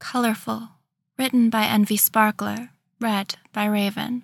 Colorful, written by Envy Sparkler, read by Raven.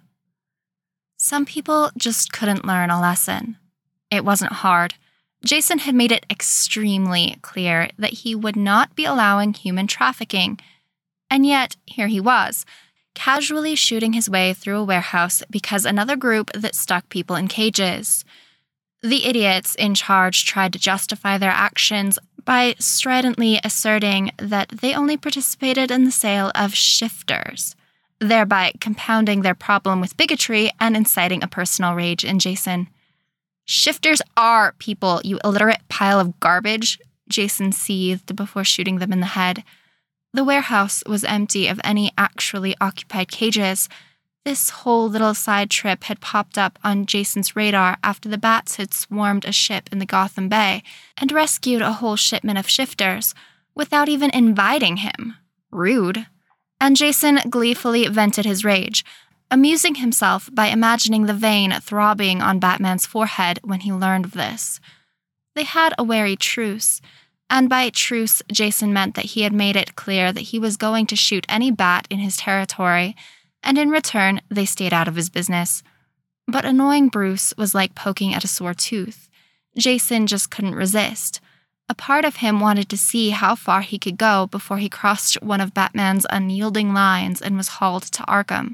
Some people just couldn't learn a lesson. It wasn't hard. Jason had made it extremely clear that he would not be allowing human trafficking. And yet, here he was, casually shooting his way through a warehouse because another group that stuck people in cages. The idiots in charge tried to justify their actions by stridently asserting that they only participated in the sale of shifters, thereby compounding their problem with bigotry and inciting a personal rage in Jason. "Shifters are people, you illiterate pile of garbage," Jason seethed before shooting them in the head. The warehouse was empty of any actually occupied cages. This whole little side trip had popped up on Jason's radar after the bats had swarmed a ship in the Gotham Bay and rescued a whole shipment of shifters without even inviting him. Rude. And Jason gleefully vented his rage, amusing himself by imagining the vein throbbing on Batman's forehead when he learned of this. They had a wary truce, and by truce, Jason meant that he had made it clear that he was going to shoot any bat in his territory, and in return, they stayed out of his business. But annoying Bruce was like poking at a sore tooth. Jason just couldn't resist. A part of him wanted to see how far he could go before he crossed one of Batman's unyielding lines and was hauled to Arkham.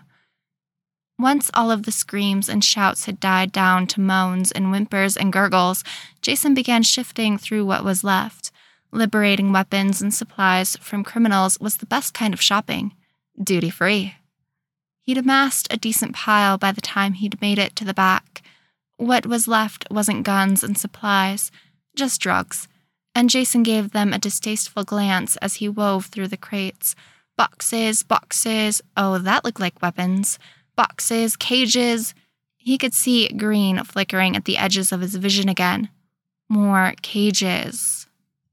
Once all of the screams and shouts had died down to moans and whimpers and gurgles, Jason began shifting through what was left. Liberating weapons and supplies from criminals was the best kind of shopping. Duty-free. He'd amassed a decent pile by the time he'd made it to the back. What was left wasn't guns and supplies, just drugs, and Jason gave them a distasteful glance as he wove through the crates. Boxes, oh, that looked like weapons. Boxes, cages. He could see green flickering at the edges of his vision again. More cages.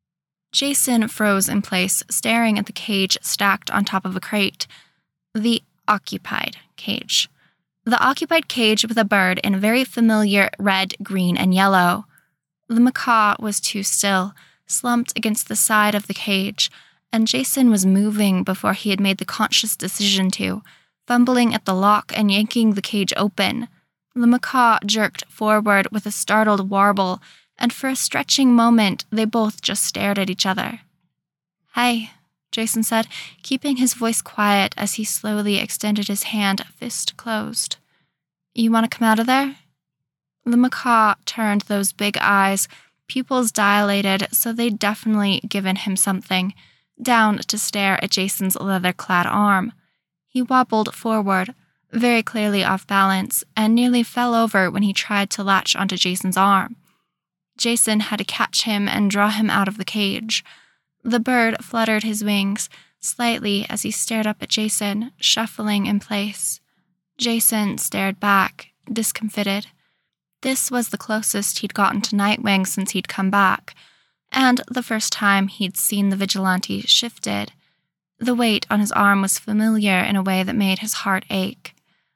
Jason froze in place, staring at the cage stacked on top of a crate. The occupied cage. The occupied cage with a bird in a very familiar red, green, and yellow. The macaw was too still, slumped against the side of the cage, and Jason was moving before he had made the conscious decision to, fumbling at the lock and yanking the cage open. The macaw jerked forward with a startled warble, and for a stretching moment, they both just stared at each other. "Hey," Jason said, keeping his voice quiet as he slowly extended his hand, fist closed. "You want to come out of there?" The macaw turned those big eyes, pupils dilated so they'd definitely given him something, down to stare at Jason's leather-clad arm. He wobbled forward, very clearly off balance, and nearly fell over when he tried to latch onto Jason's arm. Jason had to catch him and draw him out of the cage. The bird fluttered his wings slightly as he stared up at Jason, shuffling in place. Jason stared back, discomfited. This was the closest he'd gotten to Nightwing since he'd come back, and the first time he'd seen the vigilante shifted. The weight on his arm was familiar in a way that made his heart ache.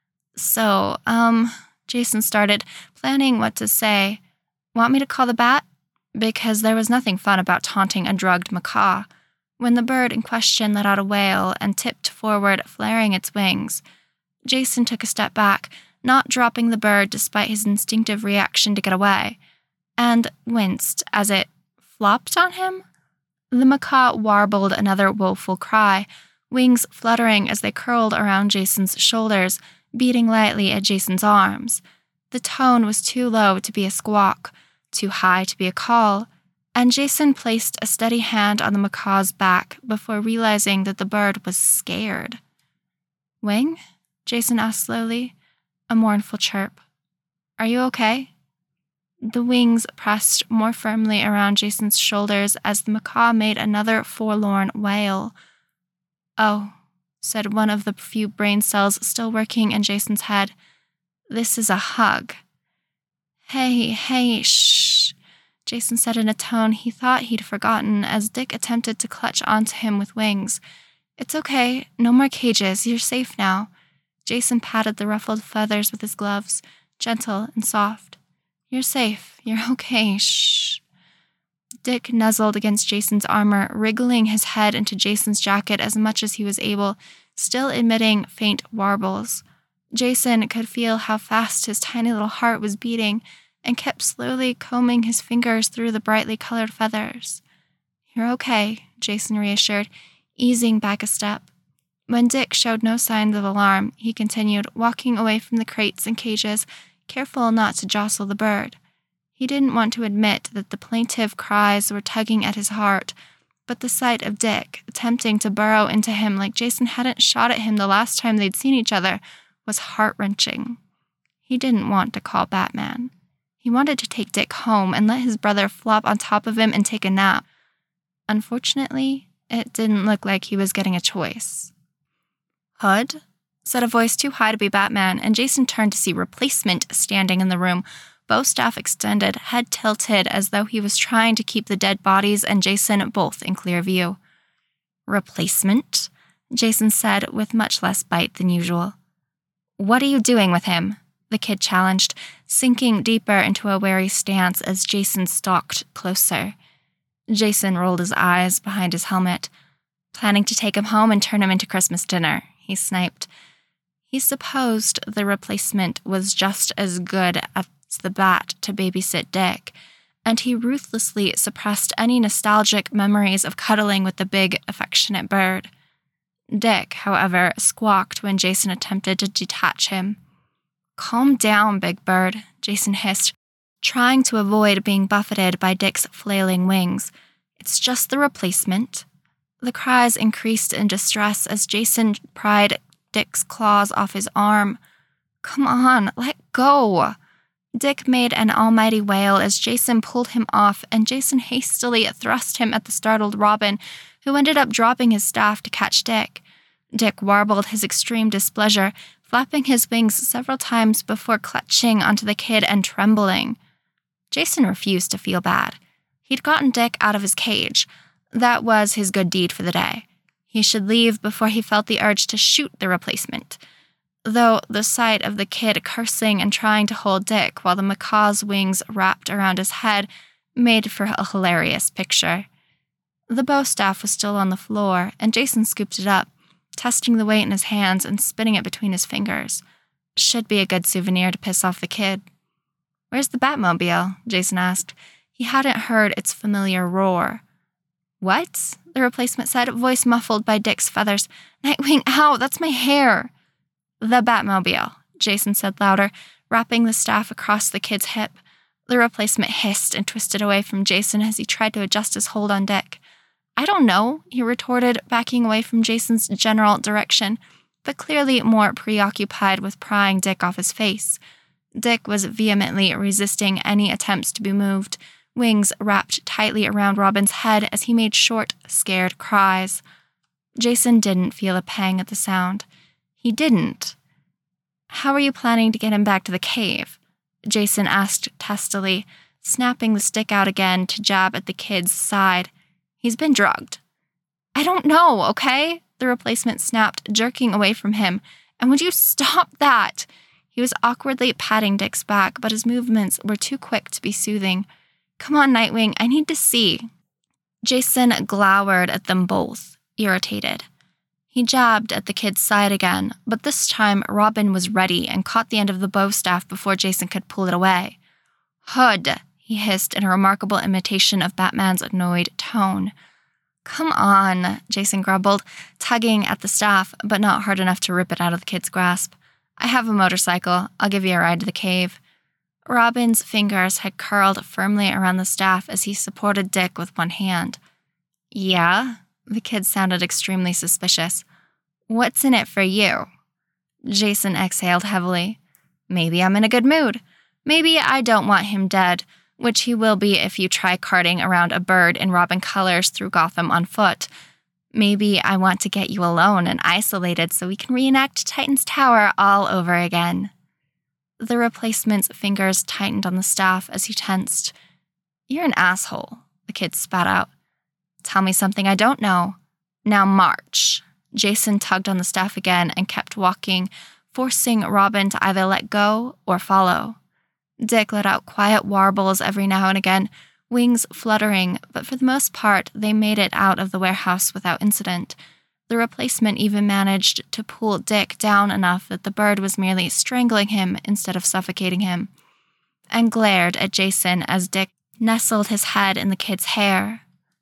"So, Jason started, planning what to say. "Want me to call the bat?" Because there was nothing fun about taunting a drugged macaw. When the bird in question let out a wail and tipped forward, flaring its wings, Jason took a step back, not dropping the bird despite his instinctive reaction to get away, and winced as it flopped on him. The macaw warbled another woeful cry, wings fluttering as they curled around Jason's shoulders, beating lightly at Jason's arms. The tone was too low to be a squawk, too high to be a call, and Jason placed a steady hand on the macaw's back before realizing that the bird was scared. "Wing?" Jason asked slowly, a mournful chirp. "Are you okay?" The wings pressed more firmly around Jason's shoulders as the macaw made another forlorn wail. "Oh," said one of the few brain cells still working in Jason's head. "This is a hug." Hey, shh," Jason said in a tone he thought he'd forgotten as Dick attempted to clutch onto him with wings. "It's okay, no more cages, you're safe now." Jason patted the ruffled feathers with his gloves, gentle and soft. "You're safe, you're okay, shh." Dick nuzzled against Jason's armor, wriggling his head into Jason's jacket as much as he was able, still emitting faint warbles. Jason could feel how fast his tiny little heart was beating and kept slowly combing his fingers through the brightly colored feathers. "You're okay," Jason reassured, easing back a step. When Dick showed no signs of alarm, he continued, walking away from the crates and cages, careful not to jostle the bird. He didn't want to admit that the plaintive cries were tugging at his heart, but the sight of Dick attempting to burrow into him like Jason hadn't shot at him the last time they'd seen each other was heart-wrenching. He didn't want to call Batman. He wanted to take Dick home and let his brother flop on top of him and take a nap. Unfortunately, it didn't look like he was getting a choice. "Hood?" said a voice too high to be Batman, and Jason turned to see Replacement standing in the room, bow staff extended, head tilted as though he was trying to keep the dead bodies and Jason both in clear view. "Replacement?" Jason said with much less bite than usual. "What are you doing with him?" the kid challenged, sinking deeper into a wary stance as Jason stalked closer. Jason rolled his eyes behind his helmet. "Planning to take him home and turn him into Christmas dinner," he sniped. He supposed the Replacement was just as good as the Bat to babysit Dick, and he ruthlessly suppressed any nostalgic memories of cuddling with the big, affectionate bird. Dick, however, squawked when Jason attempted to detach him. "Calm down, Big Bird," Jason hissed, trying to avoid being buffeted by Dick's flailing wings. "It's just the Replacement." The cries increased in distress as Jason pried Dick's claws off his arm. "Come on, let go." Dick made an almighty wail as Jason pulled him off, and Jason hastily thrust him at the startled Robin, who ended up dropping his staff to catch Dick. Dick warbled his extreme displeasure, flapping his wings several times before clutching onto the kid and trembling. Jason refused to feel bad. He'd gotten Dick out of his cage. That was his good deed for the day. He should leave before he felt the urge to shoot the Replacement. Though the sight of the kid cursing and trying to hold Dick while the macaw's wings wrapped around his head made for a hilarious picture. The bow staff was still on the floor, and Jason scooped it up, testing the weight in his hands and spinning it between his fingers. Should be a good souvenir to piss off the kid. "Where's the Batmobile?" Jason asked. He hadn't heard its familiar roar. "What?" the Replacement said, voice muffled by Dick's feathers. "Nightwing, ow, that's my hair." "The Batmobile," Jason said louder, wrapping the staff across the kid's hip. The Replacement hissed and twisted away from Jason as he tried to adjust his hold on Dick. "I don't know," he retorted, backing away from Jason's general direction, but clearly more preoccupied with prying Dick off his face. Dick was vehemently resisting any attempts to be moved, wings wrapped tightly around Robin's head as he made short, scared cries. Jason didn't feel a pang at the sound. He didn't. "How are you planning to get him back to the cave?" Jason asked testily, snapping the stick out again to jab at the kid's side. "He's been drugged." "I don't know, okay?" the Replacement snapped, jerking away from him. "And would you stop that?" He was awkwardly patting Dick's back, but his movements were too quick to be soothing. "Come on, Nightwing, I need to see." Jason glowered at them both, irritated. He jabbed at the kid's side again, but this time Robin was ready and caught the end of the bow staff before Jason could pull it away. "Hood," he hissed in a remarkable imitation of Batman's annoyed tone. "Come on," Jason grumbled, tugging at the staff, but not hard enough to rip it out of the kid's grasp. "I have a motorcycle. I'll give you a ride to the cave." Robin's fingers had curled firmly around the staff as he supported Dick with one hand. "Yeah?" The kid sounded extremely suspicious. "What's in it for you?" Jason exhaled heavily. "Maybe I'm in a good mood. Maybe I don't want him dead, which he will be if you try carting around a bird in Robin colors through Gotham on foot. Maybe I want to get you alone and isolated so we can reenact Titan's Tower all over again." The Replacement's fingers tightened on the staff as he tensed. "You're an asshole," the kid spat out. "Tell me something I don't know. Now march." Jason tugged on the staff again and kept walking, forcing Robin to either let go or follow. Dick let out quiet warbles every now and again, wings fluttering, but for the most part, they made it out of the warehouse without incident. The replacement even managed to pull Dick down enough that the bird was merely strangling him instead of suffocating him, and glared at Jason as Dick nestled his head in the kid's hair.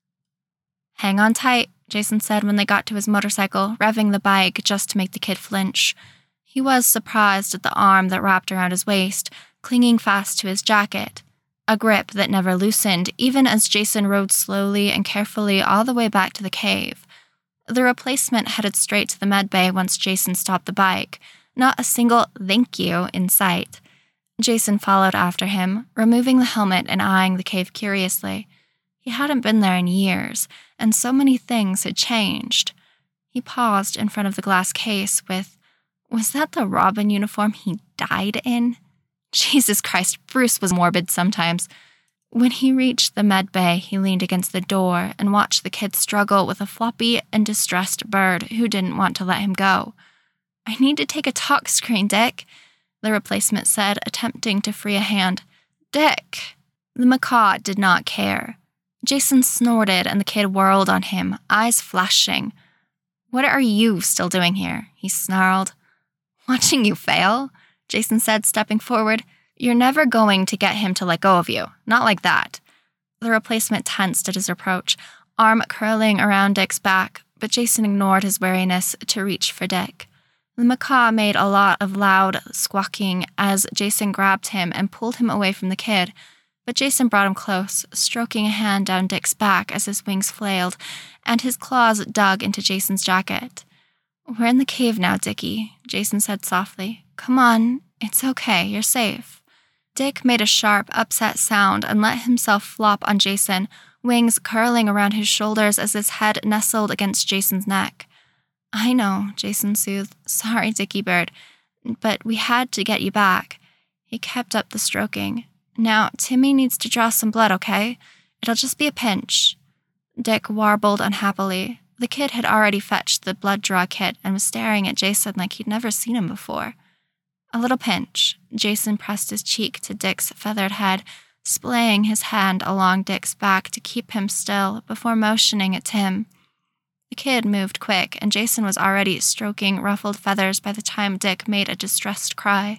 "Hang on tight," Jason said when they got to his motorcycle, revving the bike just to make the kid flinch. He was surprised at the arm that wrapped around his waist, clinging fast to his jacket, a grip that never loosened, even as Jason rode slowly and carefully all the way back to the cave. The replacement headed straight to the med bay once Jason stopped the bike, not a single "thank you" in sight. Jason followed after him, removing the helmet and eyeing the cave curiously. He hadn't been there in years, and so many things had changed. He paused in front of the glass case with, was that the Robin uniform he died in? Jesus Christ, Bruce was morbid sometimes. When he reached the med bay, he leaned against the door and watched the kid struggle with a floppy and distressed bird who didn't want to let him go. "I need to take a talk screen, Dick," the replacement said, attempting to free a hand. "Dick!" The macaw did not care. Jason snorted and the kid whirled on him, eyes flashing. "What are you still doing here?" he snarled. "Watching you fail," Jason said, stepping forward. "You're never going to get him to let go of you. Not like that." The replacement tensed at his approach, arm curling around Dick's back, but Jason ignored his wariness to reach for Dick. The macaw made a lot of loud squawking as Jason grabbed him and pulled him away from the kid, but Jason brought him close, stroking a hand down Dick's back as his wings flailed and his claws dug into Jason's jacket. "We're in the cave now, Dickie," Jason said softly. "Come on, it's okay, you're safe." Dick made a sharp, upset sound and let himself flop on Jason, wings curling around his shoulders as his head nestled against Jason's neck. "I know," Jason soothed. "Sorry, Dickie Bird, but we had to get you back." He kept up the stroking. "Now, Timmy needs to draw some blood, okay? It'll just be a pinch." Dick warbled unhappily. The kid had already fetched the blood draw kit and was staring at Jason like he'd never seen him before. "A little pinch." Jason pressed his cheek to Dick's feathered head, splaying his hand along Dick's back to keep him still before motioning at Tim. The kid moved quick, and Jason was already stroking ruffled feathers by the time Dick made a distressed cry.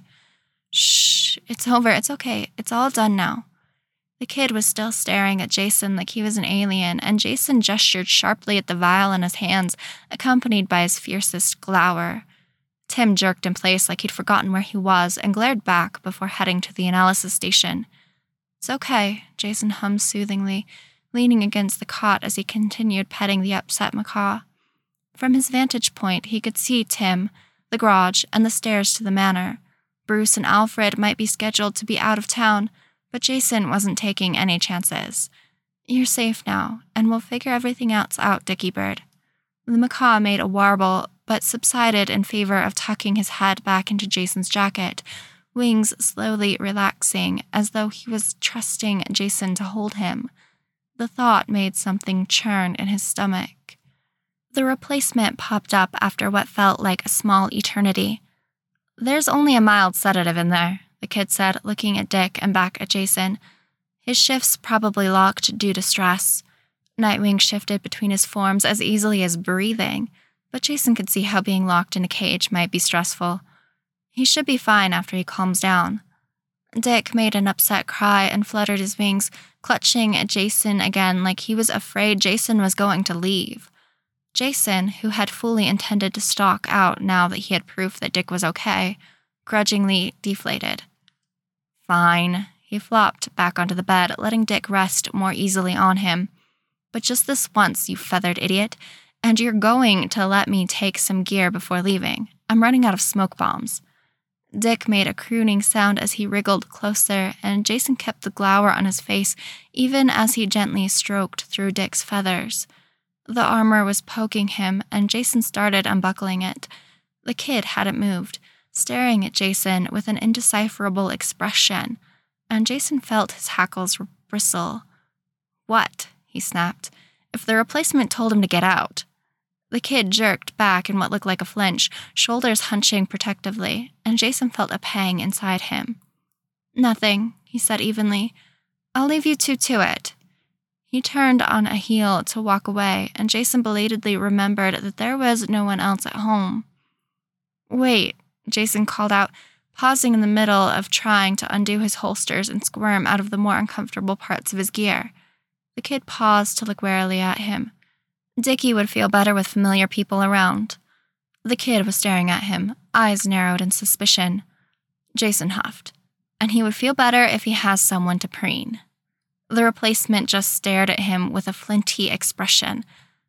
"Shh, it's over, it's okay, it's all done now." The kid was still staring at Jason like he was an alien, and Jason gestured sharply at the vial in his hands, accompanied by his fiercest glower. Tim jerked in place like he'd forgotten where he was and glared back before heading to the analysis station. "It's okay," Jason hummed soothingly, leaning against the cot as he continued petting the upset macaw. From his vantage point, he could see Tim, the garage, and the stairs to the manor. Bruce and Alfred might be scheduled to be out of town, but Jason wasn't taking any chances. "You're safe now, and we'll figure everything else out, Dickie Bird." The macaw made a warble, but subsided in favor of tucking his head back into Jason's jacket, wings slowly relaxing as though he was trusting Jason to hold him. The thought made something churn in his stomach. The replacement popped up after what felt like a small eternity. "There's only a mild sedative in there," the kid said, looking at Dick and back at Jason. His shifts probably locked due to stress. Nightwing shifted between his forms as easily as breathing, but Jason could see how being locked in a cage might be stressful. He should be fine after he calms down. Dick made an upset cry and fluttered his wings, clutching at Jason again like he was afraid Jason was going to leave. Jason, who had fully intended to stalk out now that he had proof that Dick was okay, grudgingly deflated. "Fine." He flopped back onto the bed, letting Dick rest more easily on him. "But just this once, you feathered idiot, and you're going to let me take some gear before leaving. I'm running out of smoke bombs." Dick made a crooning sound as he wriggled closer, and Jason kept the glower on his face even as he gently stroked through Dick's feathers. The armor was poking him, and Jason started unbuckling it. The kid hadn't moved, staring at Jason with an indecipherable expression, and Jason felt his hackles bristle. "What?" he snapped. "If the replacement told him to get out." The kid jerked back in what looked like a flinch, shoulders hunching protectively, and Jason felt a pang inside him. "Nothing," he said evenly. "I'll leave you two to it." He turned on a heel to walk away, and Jason belatedly remembered that there was no one else at home. "Wait," Jason called out, pausing in the middle of trying to undo his holsters and squirm out of the more uncomfortable parts of his gear. The kid paused to look warily at him. Dickie would feel better with familiar people around. The kid was staring at him, eyes narrowed in suspicion. Jason huffed. "And he would feel better if he has someone to preen." The replacement just stared at him with a flinty expression.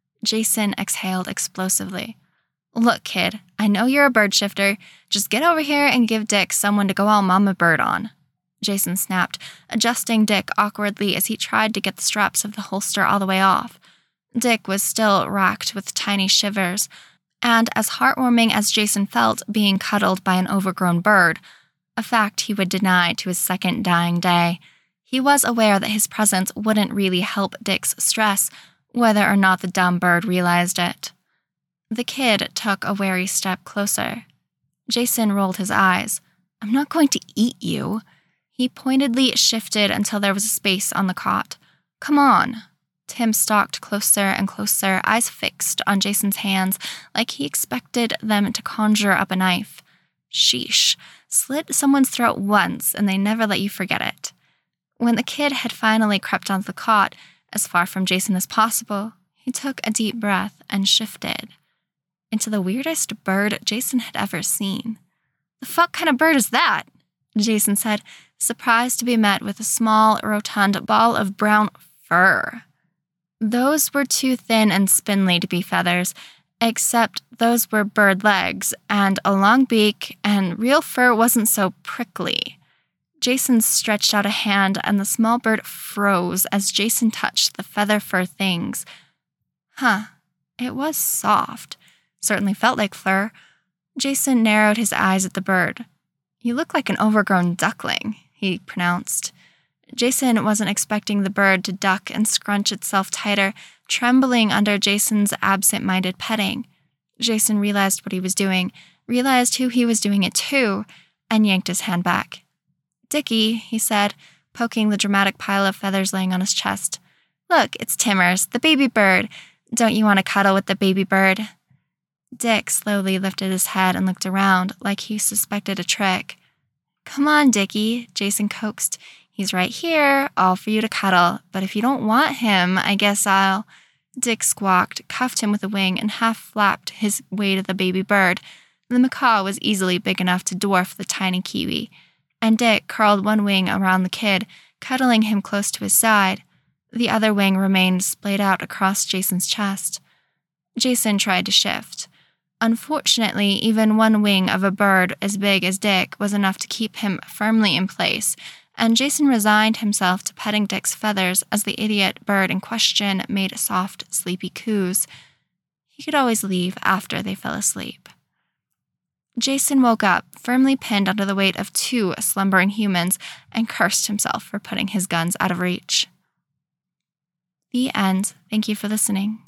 Jason exhaled explosively. "Look, kid, I know you're a bird shifter. Just get over here and give Dick someone to go all mama bird on," Jason snapped, adjusting Dick awkwardly as he tried to get the straps of the holster all the way off. Dick was still racked with tiny shivers, and as heartwarming as Jason felt being cuddled by an overgrown bird, a fact he would deny to his second dying day, he was aware that his presence wouldn't really help Dick's stress, whether or not the dumb bird realized it. The kid took a wary step closer. Jason rolled his eyes. "I'm not going to eat you." He pointedly shifted until there was a space on the cot. "Come on." Tim stalked closer and closer, eyes fixed on Jason's hands like he expected them to conjure up a knife. Sheesh, slit someone's throat once and they never let you forget it. When the kid had finally crept onto the cot, as far from Jason as possible, he took a deep breath and shifted into the weirdest bird Jason had ever seen. "The fuck kind of bird is that?" Jason said, surprised to be met with a small, rotund ball of brown fur. Those were too thin and spindly to be feathers, except those were bird legs and a long beak, and real fur wasn't so prickly. Jason stretched out a hand, and the small bird froze as Jason touched the feather fur things. It was soft. Certainly felt like fur. Jason narrowed his eyes at the bird. "You look like an overgrown duckling," he pronounced. Jason wasn't expecting the bird to duck and scrunch itself tighter, trembling under Jason's absent-minded petting. Jason realized what he was doing, realized who he was doing it to, and yanked his hand back. "Dickie," he said, poking the dramatic pile of feathers laying on his chest. "Look, it's Timmers, the baby bird. Don't you want to cuddle with the baby bird?" Dick slowly lifted his head and looked around like he suspected a trick. "Come on, Dickie," Jason coaxed. "He's right here, all for you to cuddle. But if you don't want him, I guess I'll—" Dick squawked, cuffed him with a wing, and half flapped his way to the baby bird. The macaw was easily big enough to dwarf the tiny kiwi, and Dick curled one wing around the kid, cuddling him close to his side. The other wing remained splayed out across Jason's chest. Jason tried to shift. Unfortunately, even one wing of a bird as big as Dick was enough to keep him firmly in place, and Jason resigned himself to petting Dick's feathers as the idiot bird in question made soft, sleepy coos. He could always leave after they fell asleep. Jason woke up, firmly pinned under the weight of 2 slumbering humans, and cursed himself for putting his guns out of reach. The end. Thank you for listening.